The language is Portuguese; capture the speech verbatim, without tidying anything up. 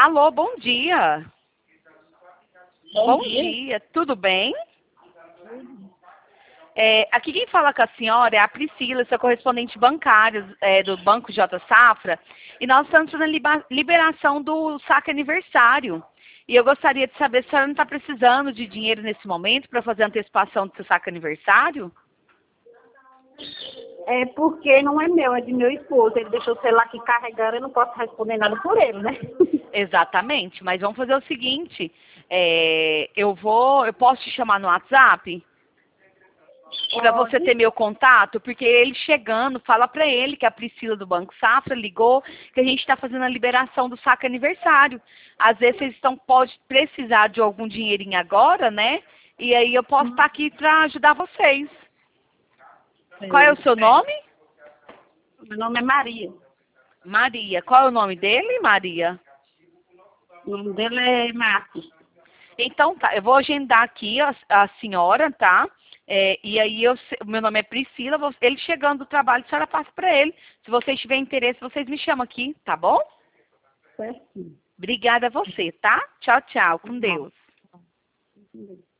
Alô, bom dia. Bom, Bom dia. dia, tudo bem? É, aqui quem fala com a senhora é a Priscila, sua correspondente bancária é, do Banco J Safra, e nós estamos fazendo liba- liberação do saque aniversário. E eu gostaria de saber se a senhora não está precisando de dinheiro nesse momento para fazer a antecipação do seu saque aniversário? É porque não é meu, é de meu esposo. Ele deixou o celular aqui carregando, eu não posso responder nada por ele, né? Exatamente, mas vamos fazer o seguinte, é, eu vou, eu posso te chamar no WhatsApp? Para você ter Pode. meu contato, porque ele chegando, fala para ele que a Priscila do Banco Safra ligou, que a gente está fazendo a liberação do saque aniversário. Às vezes vocês estão, pode precisar de algum dinheirinho agora, né? E aí eu posso estar aqui para ajudar vocês. Qual é o seu nome? Meu nome é Maria. Maria. Qual é o nome dele, Maria? O nome dele é Márcio. Então tá, eu vou agendar aqui a, a senhora, tá? É, e aí, eu, o meu nome é Priscila, vou- ele chegando do trabalho, a senhora passa para ele. Se vocês tiverem interesse, vocês me chamam aqui, tá bom? Certo. Obrigada a você, tá? Tchau, tchau. Com Deus.